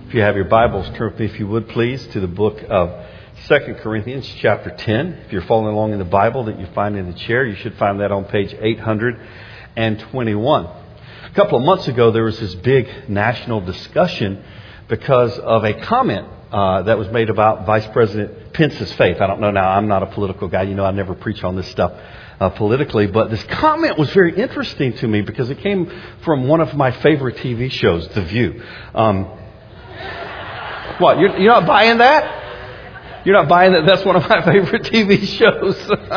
If you have your Bibles, turn with me, if you would, please, to the book of 2 Corinthians chapter 10. If you're following along in the Bible that you find in the chair, you should find that on page 821. A couple of months ago, there was this big national discussion because of a comment that was made about Vice President Pence's faith. I don't know now, I'm not a political guy. You know, I never preach on this stuff politically. But this comment was very interesting to me because it came from one of my favorite TV shows, The View. What, you're not buying that? You're not buying that? That's one of my favorite TV shows.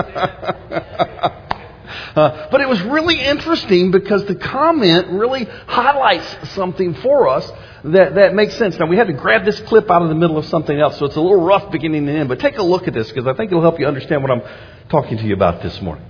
But it was really interesting because the comment really highlights something for us that makes sense. Now, we had to grab this clip out of the middle of something else, so it's a little rough beginning and end. But take a look at this because I think it'll help you understand what I'm talking to you about this morning.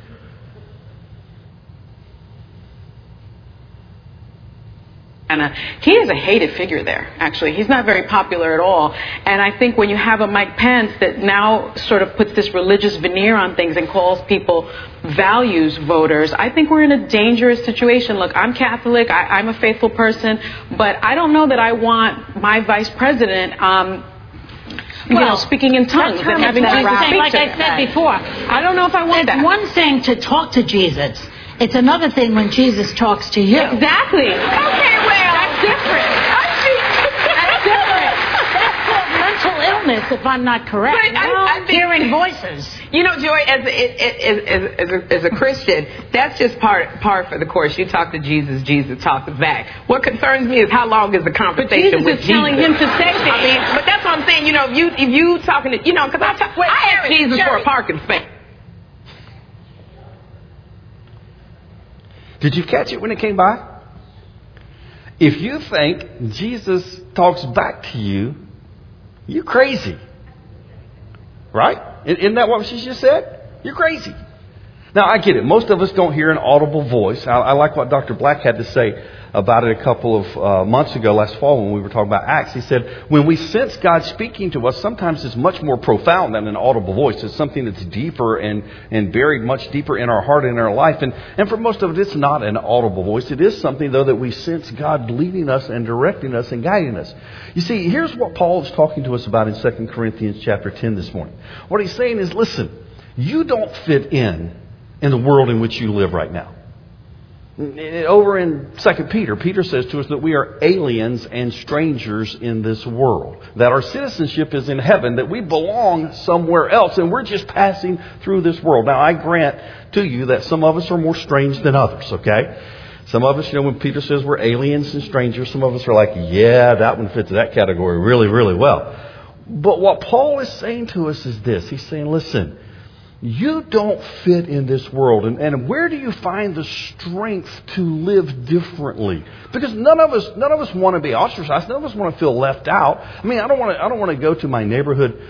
He is a hated figure there, actually. He's not very popular at all. And I think when you have a Mike Pence that now sort of puts this religious veneer on things and calls people values voters, I think we're in a dangerous situation. Look, I'm Catholic. I'm a faithful person. But I don't know that I want my vice president speaking in tongues and having Jesus speak like to I said before. I don't know if I want that. It's one thing to talk to Jesus. It's another thing when Jesus talks to you. Exactly. Okay, well, that's different. That's different. That's called mental illness, if I'm not correct. But I think, hearing voices. You know, Joy, as a Christian, that's just par for the course. You talk to Jesus, Jesus talks back. What concerns me is how long is the conversation with Jesus? But Jesus is telling him to say things. I mean, but that's what I'm saying. You know, if you talking to, because I asked Jesus for a parking space. Did you catch it when it came by? If you think Jesus talks back to you, you're crazy. Right? Isn't that what she just said? You're crazy. Now, I get it. Most of us don't hear an audible voice. I like what Dr. Black had to say about it a couple of months ago, last fall, when we were talking about Acts. He said, when we sense God speaking to us, sometimes it's much more profound than an audible voice. It's something that's deeper and buried much deeper in our heart and in our life. And for most of it, it's not an audible voice. It is something, though, that we sense God leading us and directing us and guiding us. You see, here's what Paul is talking to us about in 2 Corinthians chapter 10 this morning. What he's saying is, listen, you don't fit in the world in which you live right now. Over in 2 Peter, Peter says to us that we are aliens and strangers in this world, that our citizenship is in heaven, that we belong somewhere else, and we're just passing through this world. Now, I grant to you that some of us are more strange than others, okay? Some of us, when Peter says we're aliens and strangers, some of us are like, yeah, that one fits that category really, really well. But what Paul is saying to us is this. He's saying, listen, you don't fit in this world. And where do you find the strength to live differently? Because none of us want to be ostracized. None of us want to feel left out. I mean, I don't want to go to my neighborhood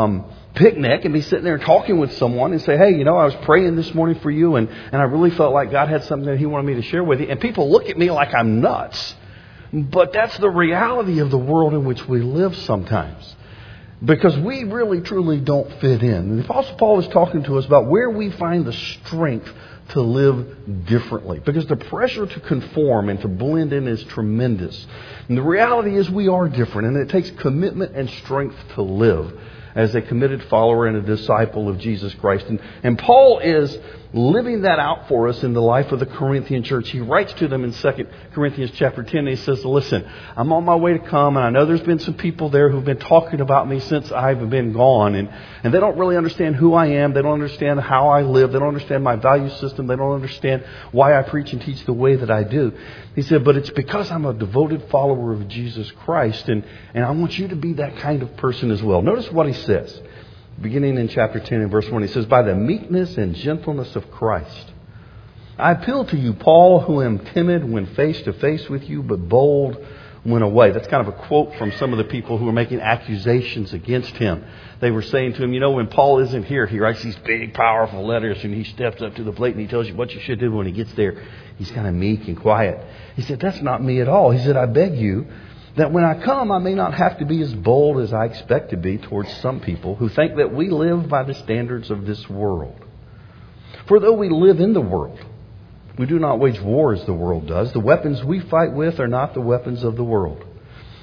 picnic and be sitting there talking with someone and say, hey, I was praying this morning for you and I really felt like God had something that He wanted me to share with you. And people look at me like I'm nuts. But that's the reality of the world in which we live sometimes. Because we really, truly don't fit in. And the Apostle Paul is talking to us about where we find the strength to live differently. Because the pressure to conform and to blend in is tremendous. And the reality is we are different. And it takes commitment and strength to live as a committed follower and a disciple of Jesus Christ. And Paul is living that out for us in the life of the Corinthian church. He writes to them in 2 Corinthians chapter 10. And he says, listen, I'm on my way to come. And I know there's been some people there who've been talking about me since I've been gone. And they don't really understand who I am. They don't understand how I live. They don't understand my value system. They don't understand why I preach and teach the way that I do. He said, but it's because I'm a devoted follower of Jesus Christ. And I want you to be that kind of person as well. Notice what he says. Beginning in chapter 10 and verse 1, he says, by the meekness and gentleness of Christ, I appeal to you, Paul, who am timid when face to face with you, but bold when away. That's kind of a quote from some of the people who were making accusations against him. They were saying to him, when Paul isn't here, he writes these big, powerful letters and he steps up to the plate and he tells you what you should do. When he gets there, he's kind of meek and quiet. He said, that's not me at all. He said, I beg you that when I come, I may not have to be as bold as I expect to be towards some people who think that we live by the standards of this world. For though we live in the world, we do not wage war as the world does. The weapons we fight with are not the weapons of the world.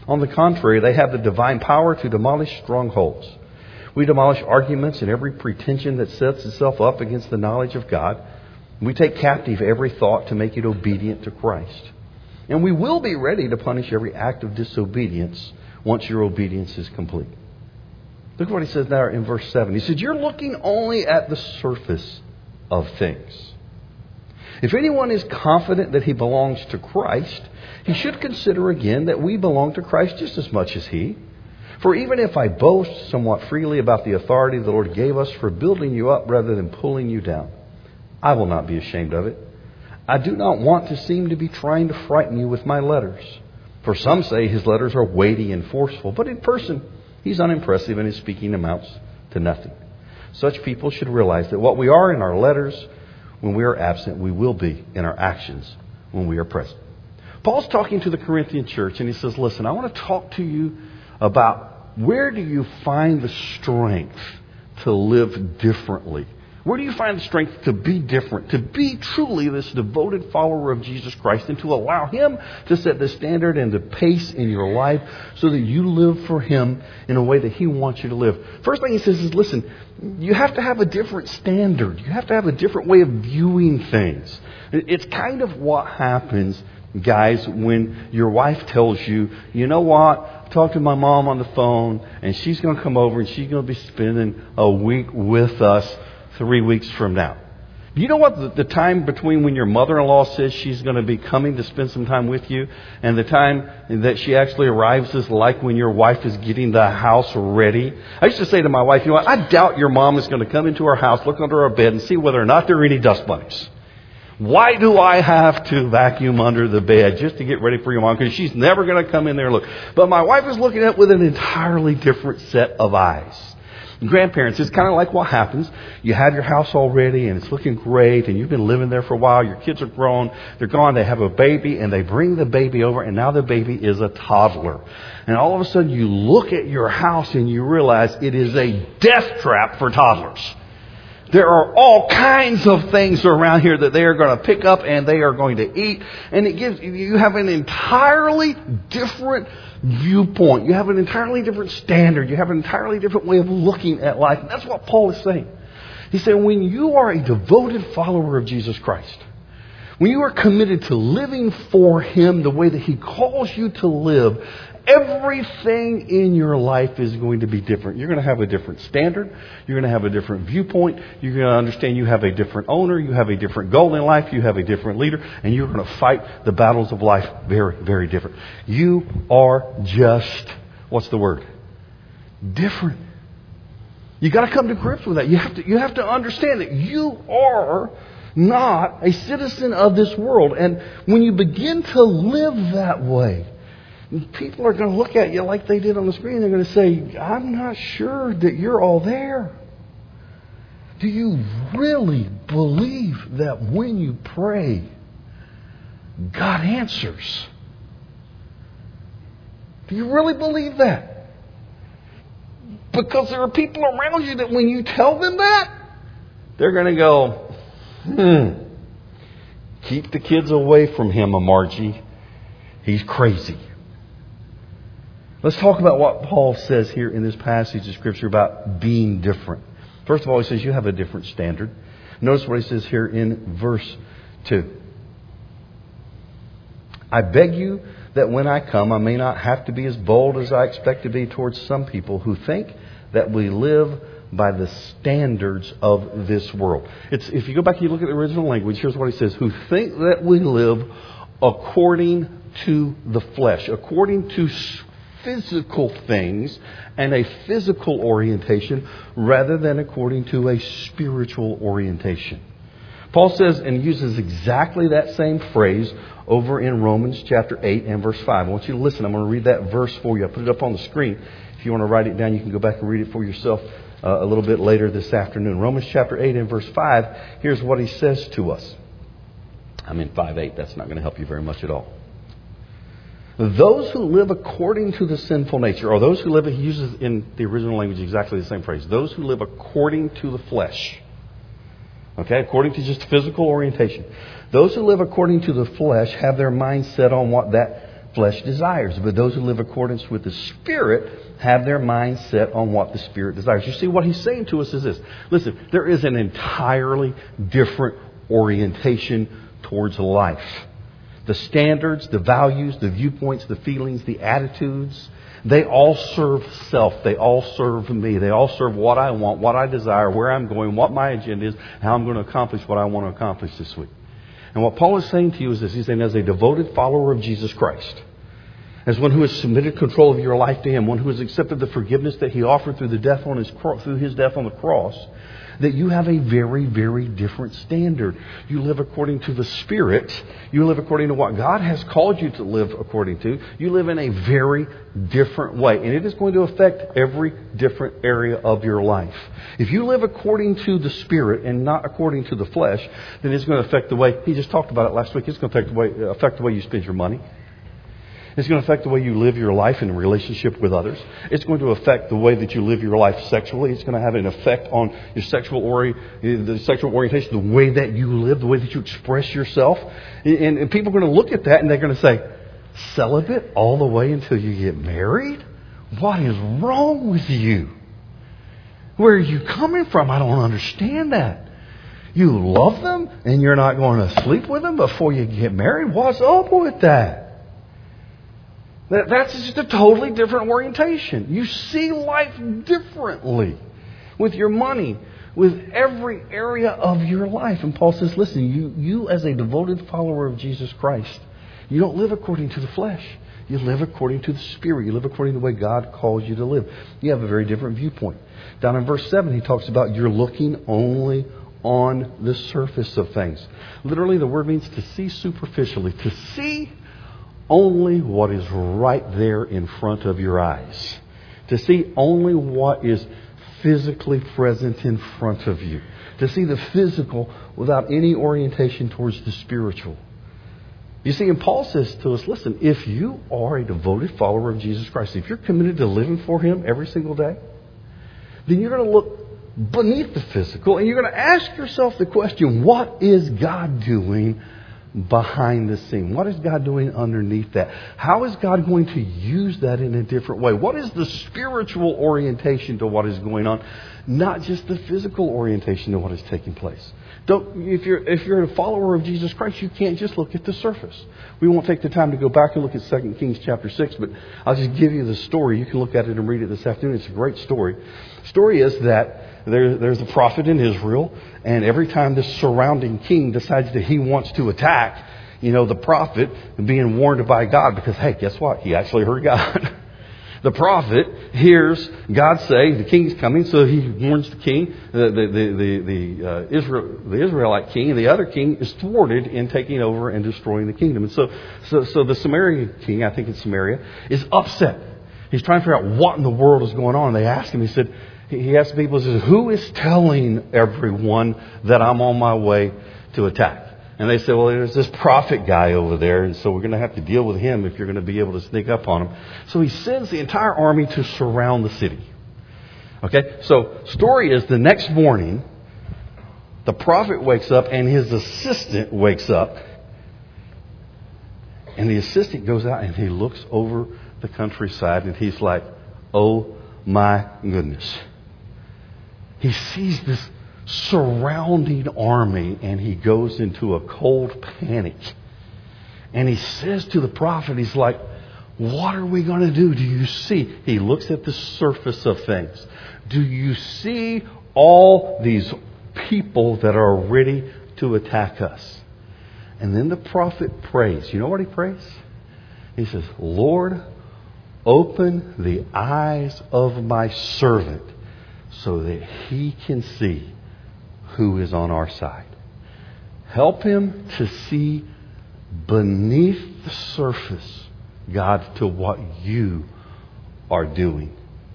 On the contrary, they have the divine power to demolish strongholds. We demolish arguments and every pretension that sets itself up against the knowledge of God. We take captive every thought to make it obedient to Christ. And we will be ready to punish every act of disobedience once your obedience is complete. Look what he says now in verse 7. He says, you're looking only at the surface of things. If anyone is confident that he belongs to Christ, he should consider again that we belong to Christ just as much as he. For even if I boast somewhat freely about the authority the Lord gave us for building you up rather than pulling you down, I will not be ashamed of it. I do not want to seem to be trying to frighten you with my letters. For some say his letters are weighty and forceful, but in person he's unimpressive and his speaking amounts to nothing. Such people should realize that what we are in our letters when we are absent, we will be in our actions when we are present. Paul's talking to the Corinthian church and he says, listen, I want to talk to you about where do you find the strength to live differently? Where do you find the strength to be different, to be truly this devoted follower of Jesus Christ and to allow Him to set the standard and the pace in your life so that you live for Him in a way that He wants you to live? First thing he says is, listen, you have to have a different standard. You have to have a different way of viewing things. It's kind of what happens, guys, when your wife tells you, you know what? Talk to my mom on the phone and she's going to come over and she's going to be spending a week with us 3 weeks from now. Do you know what the time between when your mother-in-law says she's going to be coming to spend some time with you and the time that she actually arrives is like when your wife is getting the house ready? I used to say to my wife, you know what? I doubt your mom is going to come into our house, look under our bed and see whether or not there are any dust bunnies. Why do I have to vacuum under the bed just to get ready for your mom? Because she's never going to come in there and look. But my wife is looking at it with an entirely different set of eyes. Grandparents, it's kind of like what happens. You have your house all ready and it's looking great and you've been living there for a while. Your kids are grown. They're gone. They have a baby and they bring the baby over and now the baby is a toddler. And all of a sudden you look at your house and you realize it is a death trap for toddlers. There are all kinds of things around here that they are going to pick up and they are going to eat. And it gives you have an entirely different viewpoint. You have an entirely different standard. You have an entirely different way of looking at life. And that's what Paul is saying. He's saying when you are a devoted follower of Jesus Christ, when you are committed to living for Him the way that He calls you to live, everything in your life is going to be different. You're going to have a different standard. You're going to have a different viewpoint. You're going to understand you have a different owner. You have a different goal in life. You have a different leader. And you're going to fight the battles of life very, very different. You are just, what's the word? Different. You got to come to grips with that. You have to understand that you are not a citizen of this world. And when you begin to live that way, people are going to look at you like they did on the screen. They're going to say, I'm not sure that you're all there. Do you really believe that when you pray, God answers? Do you really believe that? Because there are people around you that when you tell them that, they're going to go, keep the kids away from him, Margie. He's crazy. Let's talk about what Paul says here in this passage of Scripture about being different. First of all, he says you have a different standard. Notice what he says here in verse 2. I beg you that when I come, I may not have to be as bold as I expect to be towards some people who think that we live by the standards of this world. If you go back and you look at the original language, here's what he says. Who think that we live according to the flesh, according to physical things and a physical orientation rather than according to a spiritual orientation. Paul says and uses exactly that same phrase over in Romans chapter 8 and verse 5. I want you to listen. I'm going to read that verse for you. I put it up on the screen. If you want to write it down, you can go back and read it for yourself a little bit later this afternoon. Romans chapter 8 and verse 5. Here's what he says to us. I'm in 5:8. That's not going to help you very much at all. Those who live according to the sinful nature, or those who live, he uses in the original language exactly the same phrase. Those who live according to the flesh. Okay, according to just physical orientation. Those who live according to the flesh have their mind set on what that flesh desires. But those who live accordance with the Spirit have their mind set on what the Spirit desires. You see, what he's saying to us is this. Listen, there is an entirely different orientation towards life. The standards, the values, the viewpoints, the feelings, the attitudes, they all serve self. They all serve me. They all serve what I want, what I desire, where I'm going, what my agenda is, how I'm going to accomplish what I want to accomplish this week. And what Paul is saying to you is this. He's saying, as a devoted follower of Jesus Christ, as one who has submitted control of your life to Him, one who has accepted the forgiveness that He offered through His death on the cross, that you have a very, very different standard. You live according to the Spirit. You live according to what God has called you to live according to. You live in a very different way. And it is going to affect every different area of your life. If you live according to the Spirit and not according to the flesh, then it's going to affect the way, he just talked about it last week, it's going to affect the way you spend your money. It's going to affect the way you live your life in relationship with others. It's going to affect the way that you live your life sexually. It's going to have an effect on your the sexual orientation, the way that you live, the way that you express yourself. And people are going to look at that and they're going to say, celibate all the way until you get married? What is wrong with you? Where are you coming from? I don't understand that. You love them and you're not going to sleep with them before you get married? What's up with that? That's just a totally different orientation. You see life differently with your money, with every area of your life. And Paul says, listen, you as a devoted follower of Jesus Christ, you don't live according to the flesh. You live according to the Spirit. You live according to the way God calls you to live. You have a very different viewpoint. Down in verse 7, he talks about you're looking only on the surface of things. Literally, the word means to see superficially. To see only what is right there in front of your eyes. To see only what is physically present in front of you. To see the physical without any orientation towards the spiritual. You see, and Paul says to us, listen, if you are a devoted follower of Jesus Christ, if you're committed to living for Him every single day, then you're going to look beneath the physical and you're going to ask yourself the question, what is God doing behind the scene? What is God doing underneath that? How is God going to use that in a different way? What is the spiritual orientation to what is going on? Not just the physical orientation to what is taking place. If you're a follower of Jesus Christ, you can't just look at the surface. We won't take the time to go back and look at 2 Kings chapter 6, but I'll just give you the story. You can look at it and read it this afternoon. It's a great story. The story is that there's a prophet in Israel, and every time this surrounding king decides that he wants to attack, the prophet being warned by God, because, hey, guess what? He actually heard God. The prophet hears God say, the king's coming, so he warns the king, the Israelite king, and the other king is thwarted in taking over and destroying the kingdom. And so the Samaritan king, I think it's Samaria, is upset. He's trying to figure out what in the world is going on. And they ask him, he asked people, he says, who is telling everyone that I'm on my way to attack? And they said, well, there's this prophet guy over there, and so we're going to have to deal with him if you're going to be able to sneak up on him. So he sends the entire army to surround the city. Okay, so story is the next morning, the prophet wakes up and his assistant wakes up. And the assistant goes out and he looks over the countryside and he's like, oh my goodness. He sees this surrounding army and he goes into a cold panic. And he says to the prophet, he's like, what are we going to do? Do you see? He looks at the surface of things. Do you see all these people that are ready to attack us? And then the prophet prays. You know what he prays? He says, Lord, open the eyes of my servant so that he can see who is on our side. Help him to see beneath the surface, God, to what you are doing.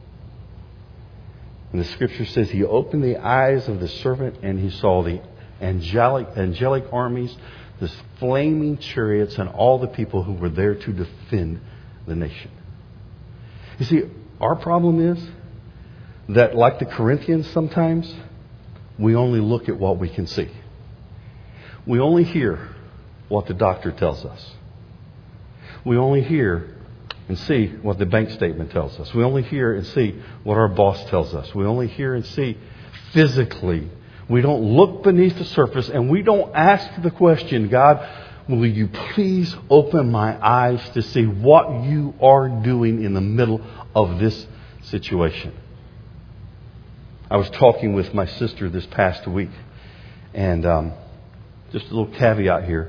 And the scripture says he opened the eyes of the servant and he saw the angelic armies, the flaming chariots, and all the people who were there to defend the nation. You see, our problem is that, like the Corinthians sometimes, we only look at what we can see. We only hear what the doctor tells us. We only hear and see what the bank statement tells us. We only hear and see what our boss tells us. We only hear and see physically. We don't look beneath the surface, and we don't ask the question, God, will you please open my eyes to see what you are doing in the middle of this situation? I was talking with my sister this past week, and just a little caveat here.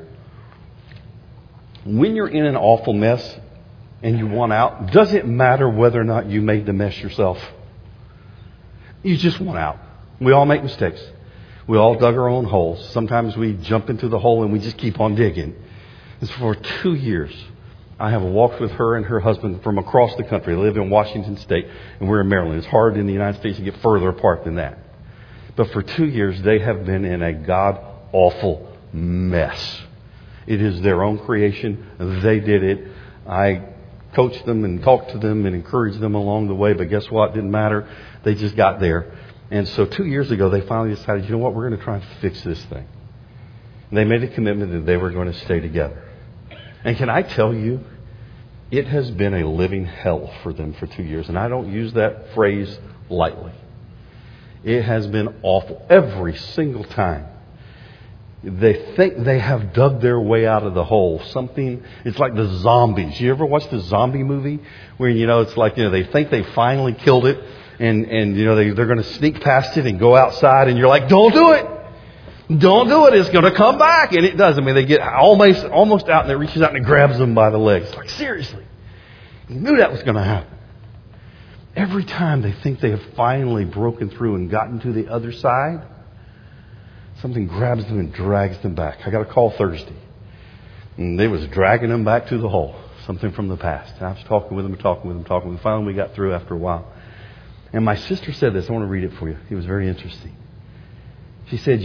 When you're in an awful mess and you want out, does it matter whether or not you made the mess yourself? You just want out. We all make mistakes. We all dug our own holes. Sometimes we jump into the hole and we just keep on digging. And so for 2 years, I have walked with her and her husband from across the country. They live in Washington State, and we're in Maryland. It's hard in the United States to get further apart than that. But for 2 years, they have been in a God-awful mess. It is their own creation. They did it. I coached them and talked to them and encouraged them along the way, but guess what? It didn't matter. They just got there. And so 2 years ago, they finally decided, you know what? We're going to try and fix this thing. And they made a commitment that they were going to stay together. And can I tell you, it has been a living hell for them for 2 years. And I don't use that phrase lightly. It has been awful every single time. They think they have dug their way out of the hole. It's like the zombies. You ever watch the zombie movie where, it's like, they think they finally killed it and they're going to sneak past it and go outside and you're like, don't do it. Don't do it. It's going to come back. And it does. I mean, they get almost out and it reaches out and it grabs them by the legs. Like, seriously. You knew that was going to happen. Every time they think they have finally broken through and gotten to the other side, something grabs them and drags them back. I got a call Thursday. And they was dragging them back to the hole. Something from the past. And I was talking with them. Finally, we got through after a while. And my sister said this. I want to read it for you. It was very interesting. She said,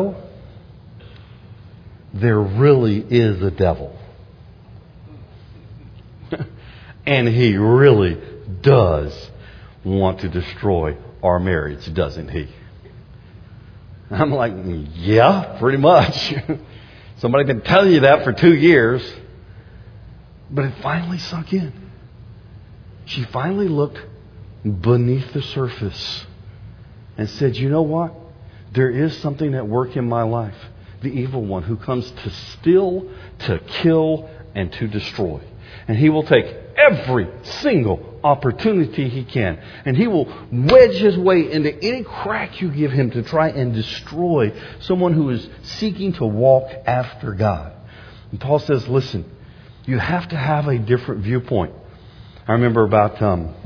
there really is a devil. And he really does want to destroy our marriage, doesn't he? I'm like, yeah, pretty much. Somebody's been telling you that for 2 years. But it finally sunk in. She finally looked beneath the surface and said, you know what? There is something at work in my life. The evil one who comes to steal, to kill, and to destroy. And he will take every single opportunity he can. And he will wedge his way into any crack you give him to try and destroy someone who is seeking to walk after God. And Paul says, listen, you have to have a different viewpoint. I remember about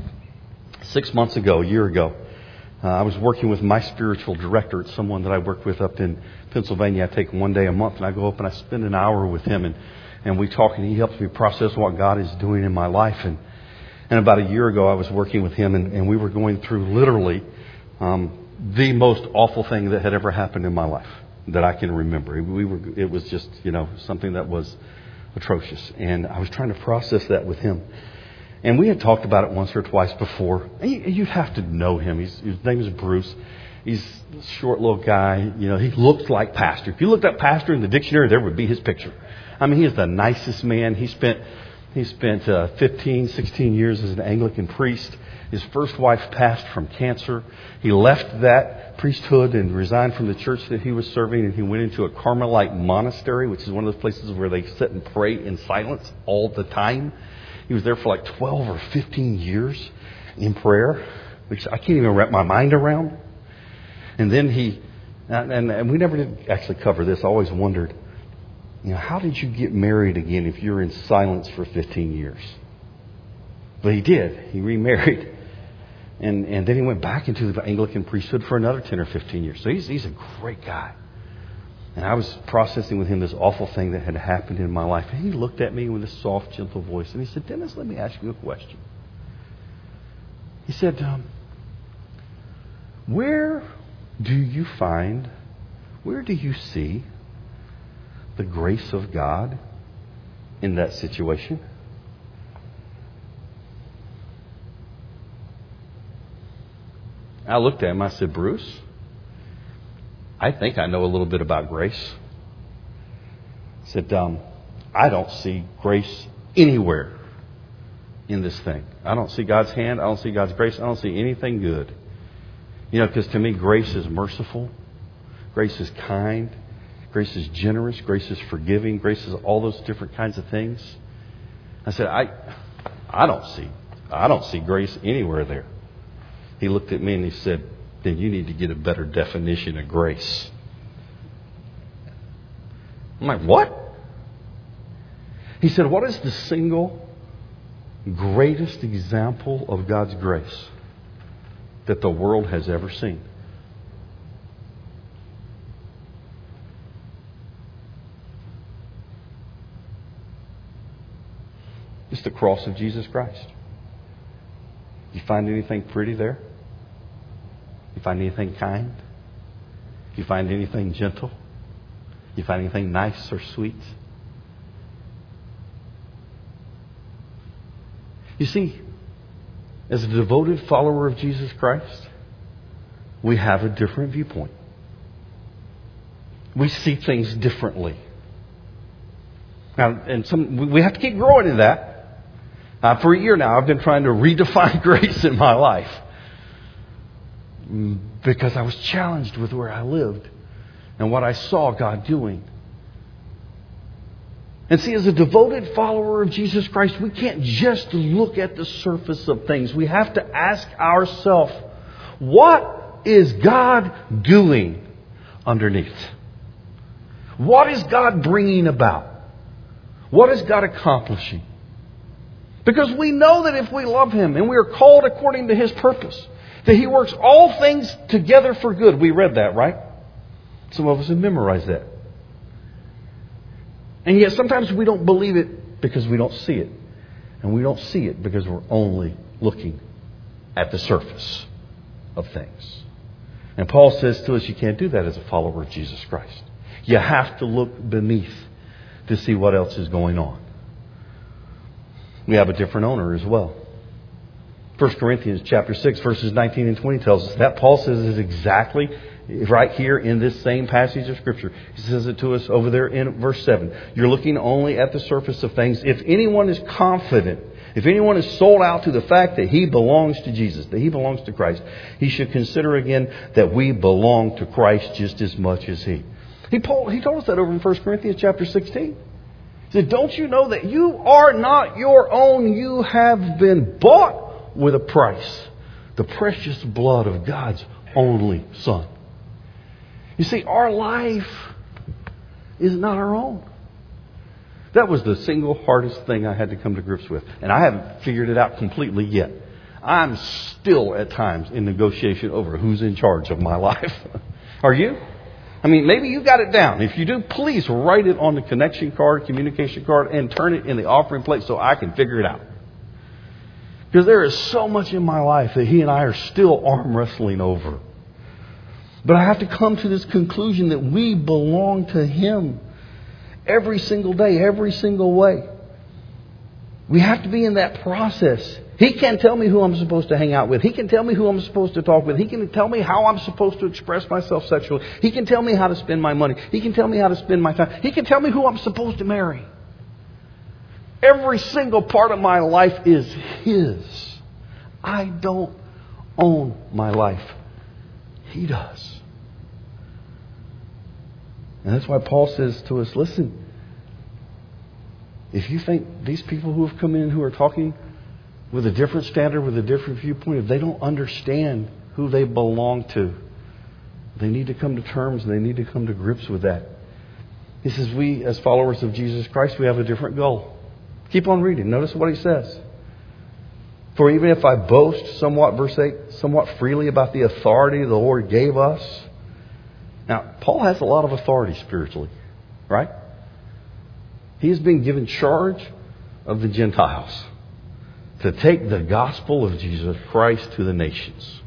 6 months ago, a year ago, I was working with my spiritual director. It's someone that I work with up in Pennsylvania. I take one day a month and I go up and I spend an hour with him and we talk and he helps me process what God is doing in my life. And about a year ago I was working with him and we were going through literally the most awful thing that had ever happened in my life that I can remember. It was just, something that was atrocious. And I was trying to process that with him. And we had talked about it once or twice before. You have to know him. His name is Bruce. He's a short little guy. He looks like pastor. If you looked up pastor in the dictionary, there would be his picture. I mean, he is the nicest man. He spent 15, 16 years as an Anglican priest. His first wife passed from cancer. He left that priesthood and resigned from the church that he was serving, and he went into a Carmelite monastery, which is one of those places where they sit and pray in silence all the time. He was there for like 12 or 15 years in prayer, which I can't even wrap my mind around. And then and we never did actually cover this. I always wondered, how did you get married again if you're in silence for 15 years? But he did. He remarried. And then he went back into the Anglican priesthood for another 10 or 15 years. So he's a great guy. And I was processing with him this awful thing that had happened in my life. And he looked at me with a soft, gentle voice. And he said, Dennis, let me ask you a question. He said, where do you see the grace of God in that situation? I looked at him. I said, Bruce, I think I know a little bit about grace. I said, I don't see grace anywhere in this thing. I don't see God's hand. I don't see God's grace. I don't see anything good. Because to me, grace is merciful. Grace is kind. Grace is generous. Grace is forgiving. Grace is all those different kinds of things. I said, I don't see grace anywhere there. He looked at me and he said, then you need to get a better definition of grace. I'm like, what? He said, what is the single greatest example of God's grace that the world has ever seen? It's the cross of Jesus Christ. You find anything pretty there? You find anything kind? You find anything gentle? You find anything nice or sweet? You see, as a devoted follower of Jesus Christ, we have a different viewpoint. We see things differently. Now, we have to keep growing in that. For a year now, I've been trying to redefine grace in my life because I was challenged with where I lived and what I saw God doing. And see, as a devoted follower of Jesus Christ, we can't just look at the surface of things. We have to ask ourselves, what is God doing underneath? What is God bringing about? What is God accomplishing? Because we know that if we love Him and we are called according to His purpose, that He works all things together for good. We read that, right? Some of us have memorized that. And yet sometimes we don't believe it because we don't see it. And we don't see it because we're only looking at the surface of things. And Paul says to us, you can't do that as a follower of Jesus Christ. You have to look beneath to see what else is going on. We have a different owner as well. 1 Corinthians chapter 6, verses 19 and 20 tells us that. Paul says it exactly right here in this same passage of Scripture. He says it to us over there in verse 7. You're looking only at the surface of things. If anyone is confident, if anyone is sold out to the fact that he belongs to Jesus, that he belongs to Christ, he should consider again that we belong to Christ just as much as he. He told us that over in 1 Corinthians chapter 16. He said, don't you know that you are not your own? You have been bought with a price. The precious blood of God's only Son. You see, our life is not our own. That was the single hardest thing I had to come to grips with. And I haven't figured it out completely yet. I'm still at times in negotiation over who's in charge of my life. Are you? I mean, maybe you got it down. If you do, please write it on the connection card, communication card, and turn it in the offering plate so I can figure it out. Because there is so much in my life that he and I are still arm wrestling over. But I have to come to this conclusion that we belong to Him every single day, every single way. We have to be in that process. He can't tell me who I'm supposed to hang out with. He can tell me who I'm supposed to talk with. He can tell me how I'm supposed to express myself sexually. He can tell me how to spend my money. He can tell me how to spend my time. He can tell me who I'm supposed to marry. Every single part of my life is His. I don't own my life. He does. And that's why Paul says to us, listen, if you think these people who have come in who are talking with a different standard, with a different viewpoint, if they don't understand who they belong to, they need to come to terms and they need to come to grips with that. He says we, as followers of Jesus Christ, we have a different goal. Keep on reading. Notice what he says. For even if I boast somewhat, verse 8, somewhat freely about the authority the Lord gave us. Now, Paul has a lot of authority spiritually, right? He has been given charge of the Gentiles to take the gospel of Jesus Christ to the nations.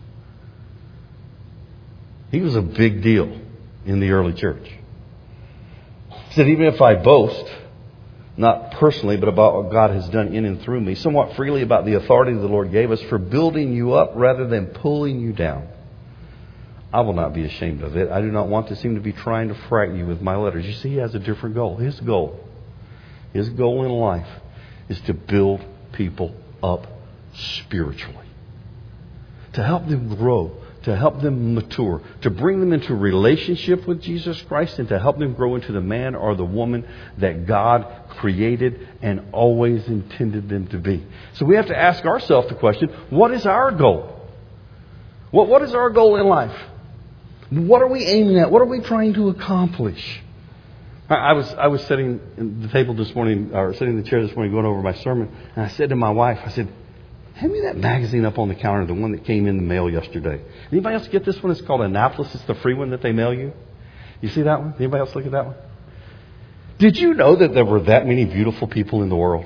He was a big deal in the early church. He said, even if I boast, not personally, but about what God has done in and through me, somewhat freely about the authority the Lord gave us for building you up rather than pulling you down. I will not be ashamed of it. I do not want to seem to be trying to frighten you with my letters. You see, he has a different goal. His goal in life is to build people up spiritually. To help them grow, to help them mature, to bring them into relationship with Jesus Christ, and to help them grow into the man or the woman that God created and always intended them to be. So we have to ask ourselves the question, what is our goal? What is our goal in life? What are we aiming at? What are we trying to accomplish? I was sitting at the table this morning, or sitting in the chair this morning going over my sermon, and I said to my wife, I said, hand me that magazine up on the counter, the one that came in the mail yesterday. Anybody else get this one? It's called Annapolis. It's the free one that they mail you. You see that one? Anybody else look at that one? Did you know that there were that many beautiful people in the world?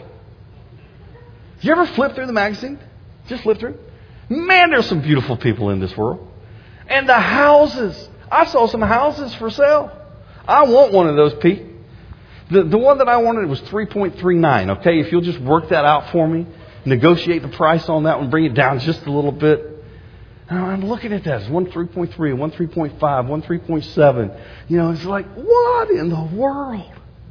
Did you ever flip through the magazine? Just flip through? Man, there's some beautiful people in this world. And the houses. I saw some houses for sale. I want one of those, Pete. The one that I wanted was 3.39. Okay, if you'll just work that out for me, negotiate the price on that one, bring it down just a little bit. And I'm looking at that. It's one 3.3, one 3.5, one 3.7. You know, it's like, what in the world?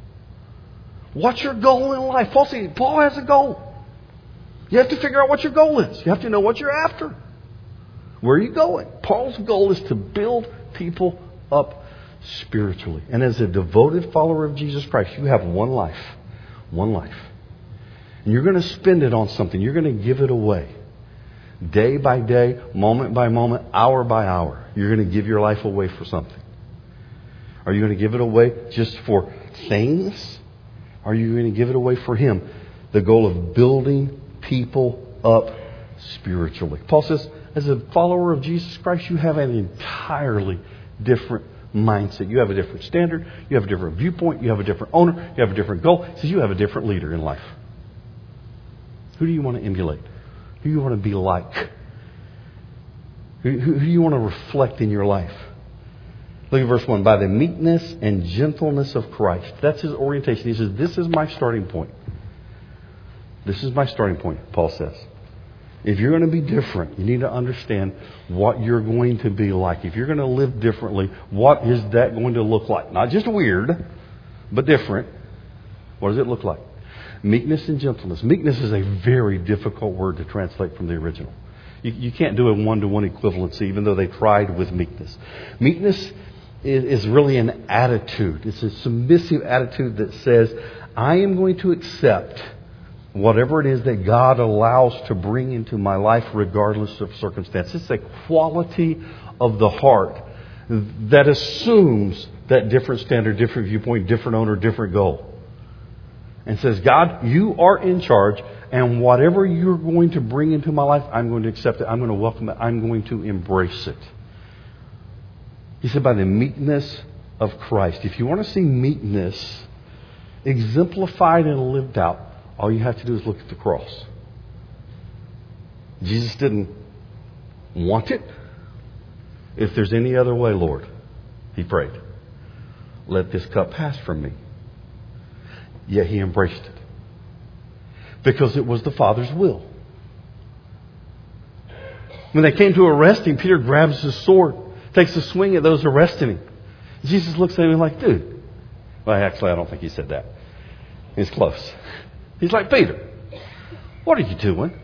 What's your goal in life? Paul has a goal. You have to figure out what your goal is. You have to know what you're after. Where are you going? Paul's goal is to build people up spiritually. And as a devoted follower of Jesus Christ, you have one life. One life. And you're going to spend it on something. You're going to give it away. Day by day, moment by moment, hour by hour. You're going to give your life away for something. Are you going to give it away just for things? Or are you going to give it away for Him? The goal of building people up spiritually. Paul says, as a follower of Jesus Christ, you have an entirely different mindset. You have a different standard. You have a different viewpoint. You have a different owner. You have a different goal. He says you have a different leader in life. Who do you want to emulate? Who do you want to be like? Who do you want to reflect in your life? Look at verse 1. By the meekness and gentleness of Christ. That's his orientation. He says, this is my starting point. This is my starting point, Paul says. If you're going to be different, you need to understand what you're going to be like. If you're going to live differently, what is that going to look like? Not just weird, but different. What does it look like? Meekness and gentleness. Meekness is a very difficult word to translate from the original. You can't do a one-to-one equivalency, even though they tried with meekness. Meekness is really an attitude. It's a submissive attitude that says, I am going to accept whatever it is that God allows to bring into my life regardless of circumstance. It's a quality of the heart that assumes that different standard, different viewpoint, different owner, different goal. And says, God, you are in charge, and whatever you're going to bring into my life, I'm going to accept it. I'm going to welcome it. I'm going to embrace it. He said, by the meekness of Christ. If you want to see meekness exemplified and lived out, all you have to do is look at the cross. Jesus didn't want it. If there's any other way, Lord, He prayed, let this cup pass from me. Yet He embraced it. Because it was the Father's will. When they came to arrest Him, Peter grabs his sword, takes a swing at those arresting Him. Jesus looks at him like, dude. Well, actually, I don't think he said that. He's close. He's like, Peter, what are you doing?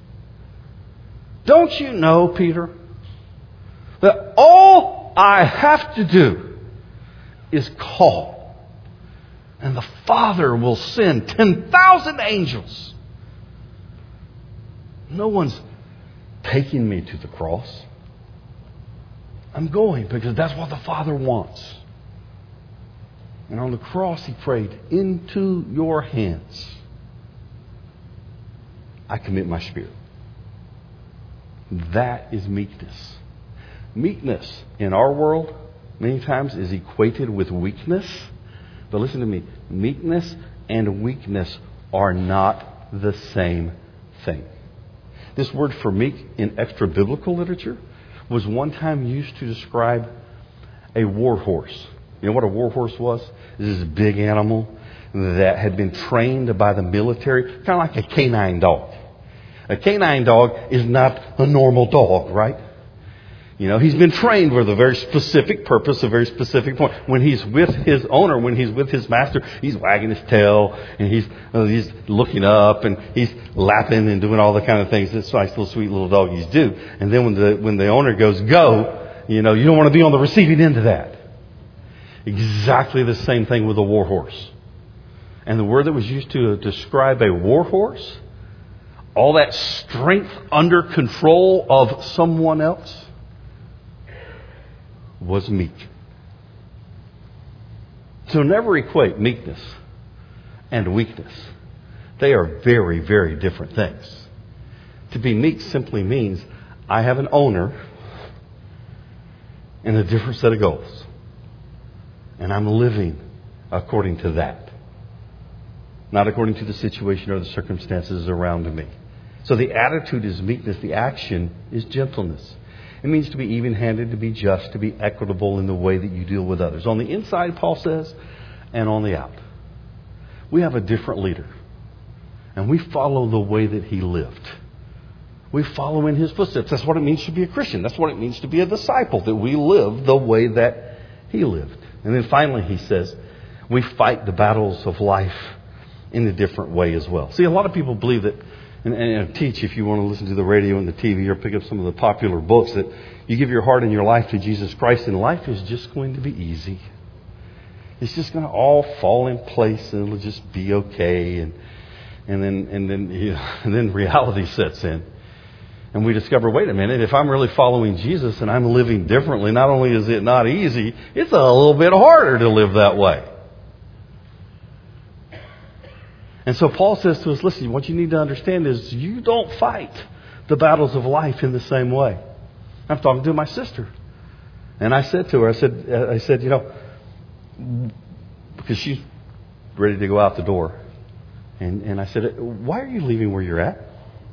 Don't you know, Peter, that all I have to do is call, and the Father will send 10,000 angels. No one's taking me to the cross. I'm going because that's what the Father wants. And on the cross He prayed, into your hands I commit my spirit. That is meekness. Meekness in our world many times is equated with weakness. But listen to me. Meekness and weakness are not the same thing. This word for meek in extra biblical literature was one time used to describe a war horse. You know what a war horse was? This is a big animal that had been trained by the military, kind of like a canine dog. A canine dog is not a normal dog, right? You know, he's been trained with a very specific purpose, a very specific point. When he's with his owner, when he's with his master, he's wagging his tail and he's looking up and he's lapping and doing all the kind of things that nice little sweet little doggies do. And then when the owner goes, go, you know, you don't want to be on the receiving end of that. Exactly the same thing with a war horse. And the word that was used to describe a war horse, all that strength under control of someone else, was meek. So never equate meekness and weakness. They are very, very different things. To be meek simply means I have an owner and a different set of goals. And I'm living according to that. Not according to the situation or the circumstances around me. So the attitude is meekness. The action is gentleness. It means to be even-handed, to be just, to be equitable in the way that you deal with others. On the inside, Paul says, and on the out. We have a different leader. And we follow the way that he lived. We follow in his footsteps. That's what it means to be a Christian. That's what it means to be a disciple, that we live the way that he lived. And then finally he says, we fight the battles of life in a different way as well. See, a lot of people believe that, and teach if you want to listen to the radio and the TV or pick up some of the popular books, that you give your heart and your life to Jesus Christ and life is just going to be easy. It's just going to all fall in place and it'll just be okay. And then reality sets in. And we discover, wait a minute, if I'm really following Jesus and I'm living differently, not only is it not easy, it's a little bit harder to live that way. And so Paul says to us, listen, what you need to understand is you don't fight the battles of life in the same way. I'm talking to my sister. And I said to her, I said, you know, because she's ready to go out the door. And I said, why are you leaving where you're at?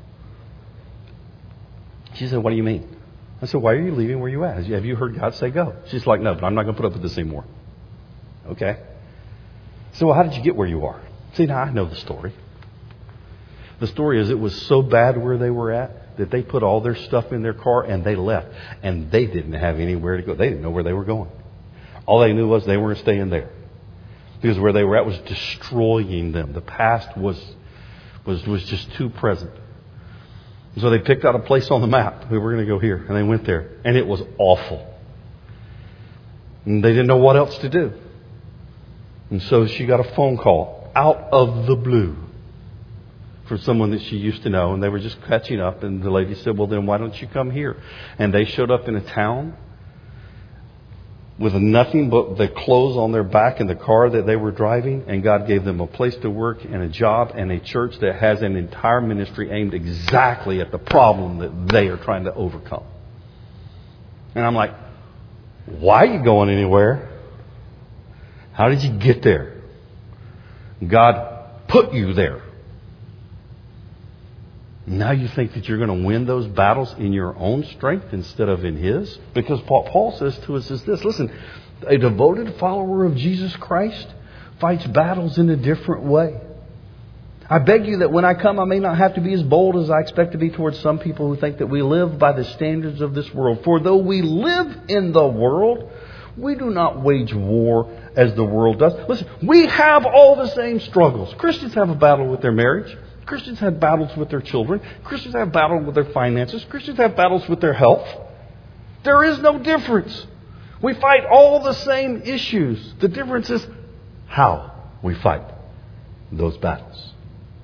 She said, what do you mean? I said, why are you leaving where you're at? Have you heard God say go? She's like, no, but I'm not going to put up with this anymore. Okay. So, well, how did you get where you are? See, now I know the story. The story is it was so bad where they were at that they put all their stuff in their car and they left. And they didn't have anywhere to go. They didn't know where they were going. All they knew was they weren't staying there. Because where they were at was destroying them. The past was just too present. So they picked out a place on the map. We were going to go here. And they went there. And it was awful. And they didn't know what else to do. And so she got a phone call out of the blue for someone that she used to know. And they were just catching up. And the lady said, well, then why don't you come here? And they showed up in a town with nothing but the clothes on their back and the car that they were driving. And God gave them a place to work and a job and a church that has an entire ministry aimed exactly at the problem that they are trying to overcome. And I'm like, why are you going anywhere? How did you get there? God put you there. Now you think that you're going to win those battles in your own strength instead of in His? Because Paul says to us is this, listen, a devoted follower of Jesus Christ fights battles in a different way. I beg you that when I come, I may not have to be as bold as I expect to be towards some people who think that we live by the standards of this world. For though we live in the world, we do not wage war as the world does. Listen, we have all the same struggles. Christians have a battle with their marriage. Christians have battles with their children. Christians have battles with their finances. Christians have battles with their health. There is no difference. We fight all the same issues. The difference is how we fight those battles.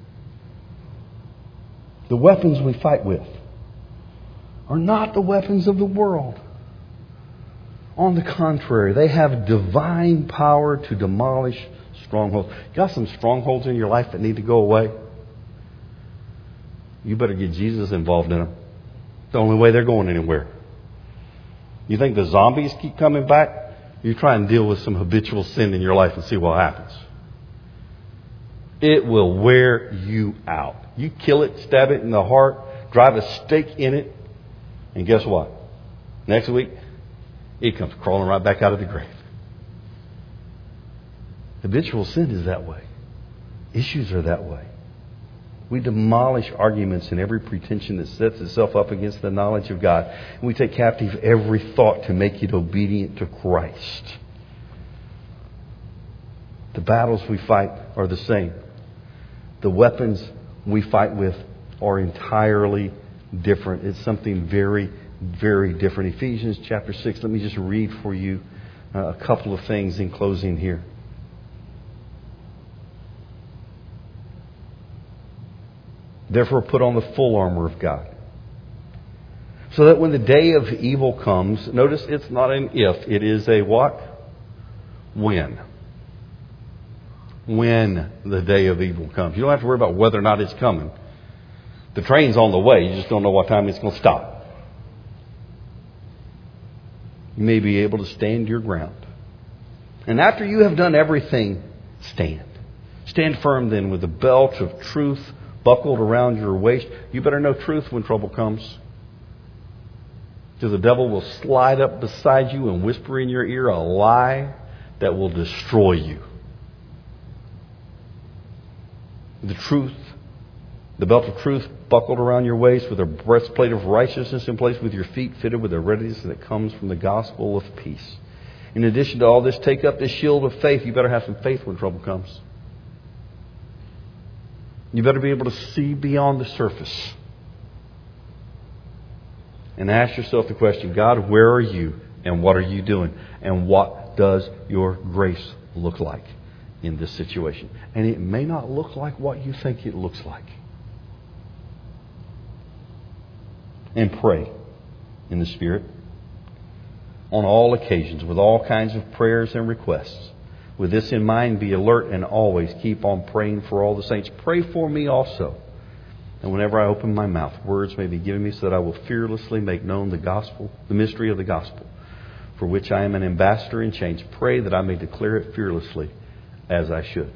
The weapons we fight with are not the weapons of the world. On the contrary, they have divine power to demolish strongholds. You got some strongholds in your life that need to go away? You better get Jesus involved in them. The only way they're going anywhere. You think the zombies keep coming back? You try and deal with some habitual sin in your life and see what happens. It will wear you out. You kill it, stab it in the heart, drive a stake in it, and guess what? Next week, it comes crawling right back out of the grave. Habitual sin is that way. Issues are that way. We demolish arguments and every pretension that sets itself up against the knowledge of God. And we take captive every thought to make it obedient to Christ. The battles we fight are the same. The weapons we fight with are entirely different. It's something very, very different. Ephesians chapter 6. Let me just read for you a couple of things in closing here. Therefore, put on the full armor of God, so that when the day of evil comes, notice it's not an if, it is a what? When. When the day of evil comes. You don't have to worry about whether or not it's coming. The train's on the way. You just don't know what time it's going to stop. You may be able to stand your ground. And after you have done everything, stand. Stand firm then with the belt of truth buckled around your waist. You better know truth when trouble comes. Because the devil will slide up beside you and whisper in your ear a lie that will destroy you. The truth, the belt of truth buckled around your waist with a breastplate of righteousness in place, with your feet fitted with the readiness that comes from the gospel of peace. In addition to all this, take up the shield of faith. You better have some faith when trouble comes. You better be able to see beyond the surface. And ask yourself the question, God, where are you and what are you doing? And what does your grace look like in this situation? And it may not look like what you think it looks like. And pray in the Spirit on all occasions with all kinds of prayers and requests. With this in mind, be alert and always keep on praying for all the saints. Pray for me also. And whenever I open my mouth, words may be given me so that I will fearlessly make known the gospel, the mystery of the gospel, for which I am an ambassador in chains. Pray that I may declare it fearlessly as I should.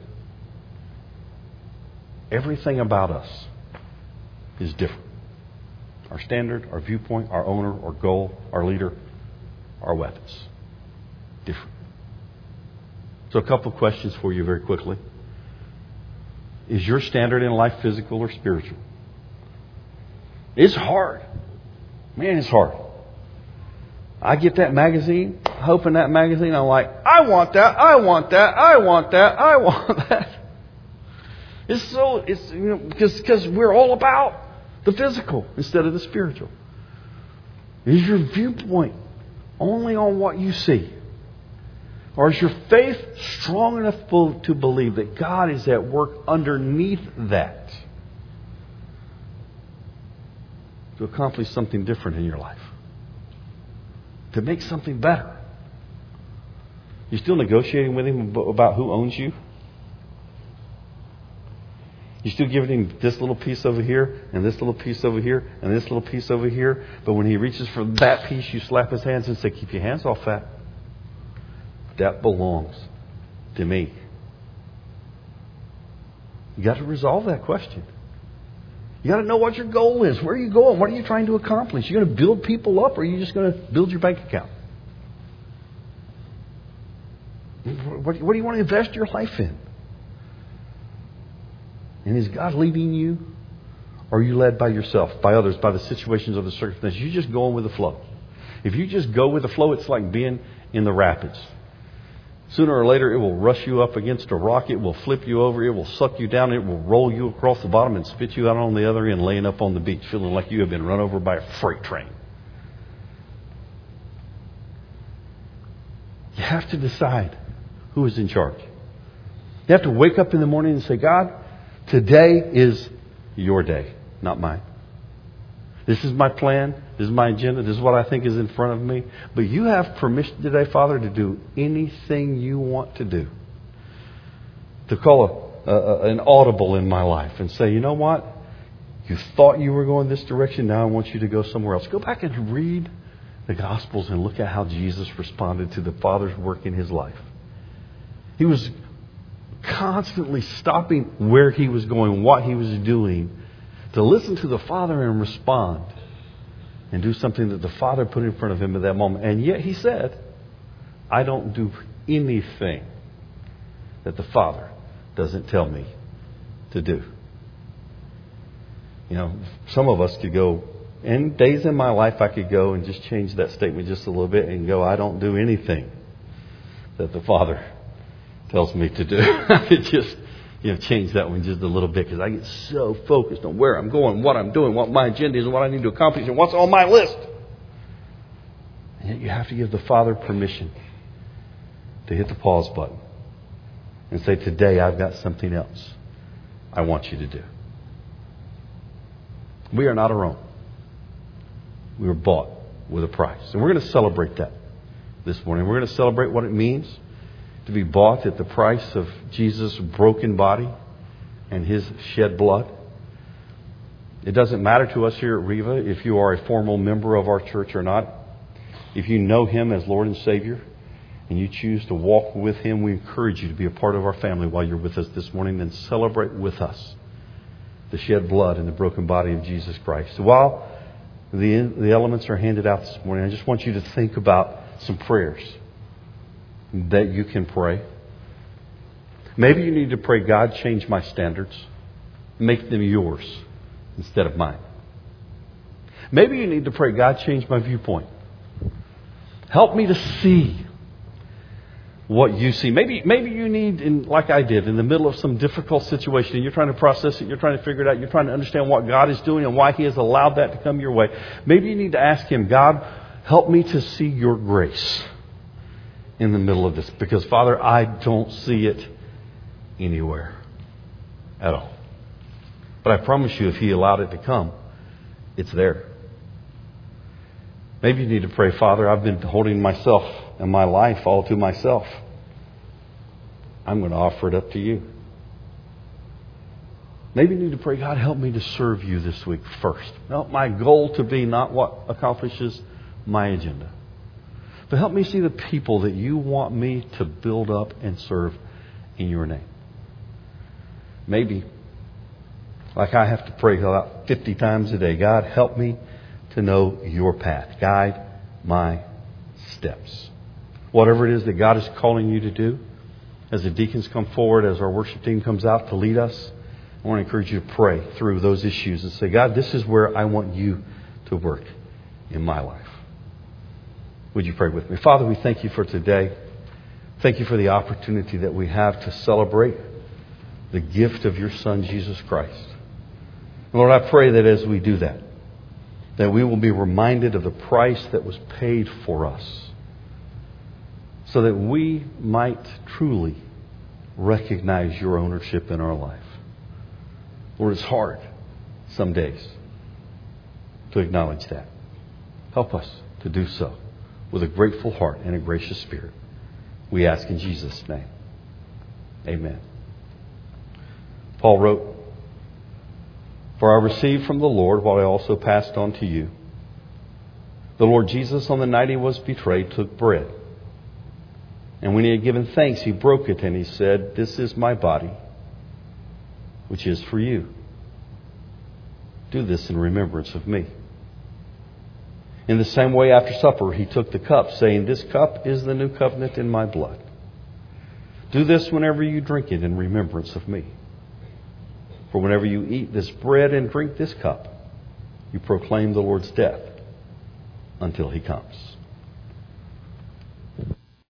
Everything about us is different. Our standard, our viewpoint, our owner, our goal, our leader, our weapons. Different. So a couple of questions for you very quickly. Is your standard in life physical or spiritual? It's hard. Man, it's hard. I get that magazine, I open that magazine, I'm like, I want that, I want that, I want that, I want that. Because we're all about the physical instead of the spiritual. Is your viewpoint only on what you see? Or is your faith strong enough to believe that God is at work underneath that to accomplish something different in your life? To make something better? You still negotiating with Him about who owns you? You still giving Him this little piece over here, and this little piece over here, and this little piece over here, but when He reaches for that piece, you slap His hands and say, keep your hands off that. That belongs to me. You got to resolve that question. You got to know what your goal is. Where are you going? What are you trying to accomplish? You're going to build people up, or are you just going to build your bank account? What do you want to invest your life in? And is God leading you? Or are you led by yourself, by others, by the situations of the circumstances? You just going with the flow. If you just go with the flow, it's like being in the rapids. Sooner or later, it will rush you up against a rock. It will flip you over. It will suck you down. It will roll you across the bottom and spit you out on the other end, laying up on the beach, feeling like you have been run over by a freight train. You have to decide who is in charge. You have to wake up in the morning and say, God, today is your day, not mine. This is my plan. This is my agenda. This is what I think is in front of me. But you have permission today, Father, to do anything you want to do. To call an audible in my life and say, you know what? You thought you were going this direction. Now I want you to go somewhere else. Go back and read the Gospels and look at how Jesus responded to the Father's work in His life. He was constantly stopping where He was going, what He was doing, to listen to the Father and respond and do something that the Father put in front of Him at that moment. And yet He said, I don't do anything that the Father doesn't tell me to do. Some of us could go, in days in my life I could go and just change that statement just a little bit and go, I don't do anything that the Father tells me to do. I could just change that one just a little bit, because I get so focused on where I'm going, what I'm doing, what my agenda is, and what I need to accomplish, and what's on my list. And yet you have to give the Father permission to hit the pause button and say, today I've got something else I want you to do. We are not our own. We were bought with a price. And we're going to celebrate that this morning. We're going to celebrate what it means to be bought at the price of Jesus' broken body and His shed blood. It doesn't matter to us here at Riva if you are a formal member of our church or not. If you know Him as Lord and Savior and you choose to walk with Him, we encourage you to be a part of our family while you're with us this morning, and celebrate with us the shed blood and the broken body of Jesus Christ. So while the elements are handed out this morning, I just want you to think about some prayers that you can pray. Maybe you need to pray, God, change my standards. Make them yours instead of mine. Maybe you need to pray, God, change my viewpoint. Help me to see what you see. Maybe you need, like I did, in the middle of some difficult situation, and you're trying to process it, you're trying to figure it out, you're trying to understand what God is doing and why He has allowed that to come your way. Maybe you need to ask Him, God, help me to see your grace in the middle of this. Because, Father, I don't see it anywhere at all. But I promise you, if He allowed it to come, it's there. Maybe you need to pray, Father, I've been holding myself and my life all to myself. I'm going to offer it up to you. Maybe you need to pray, God, help me to serve you this week first. Help my goal to be not what accomplishes my agenda, but help me see the people that you want me to build up and serve in your name. Maybe, like I have to pray about 50 times a day, God, help me to know your path. Guide my steps. Whatever it is that God is calling you to do, as the deacons come forward, as our worship team comes out to lead us, I want to encourage you to pray through those issues and say, God, this is where I want you to work in my life. Would you pray with me? Father, we thank you for today. Thank you for the opportunity that we have to celebrate the gift of your Son, Jesus Christ. And Lord, I pray that as we do that we will be reminded of the price that was paid for us, so that we might truly recognize your ownership in our life. Lord, it's hard some days to acknowledge that. Help us to do so with a grateful heart and a gracious spirit. We ask in Jesus' name. Amen. Paul wrote, "For I received from the Lord what I also passed on to you. The Lord Jesus, on the night He was betrayed, took bread. And when He had given thanks, He broke it and He said, 'This is my body, which is for you. Do this in remembrance of me.' In the same way, after supper, He took the cup, saying, 'This cup is the new covenant in my blood. Do this whenever you drink it in remembrance of me. For whenever you eat this bread and drink this cup, you proclaim the Lord's death until He comes.'"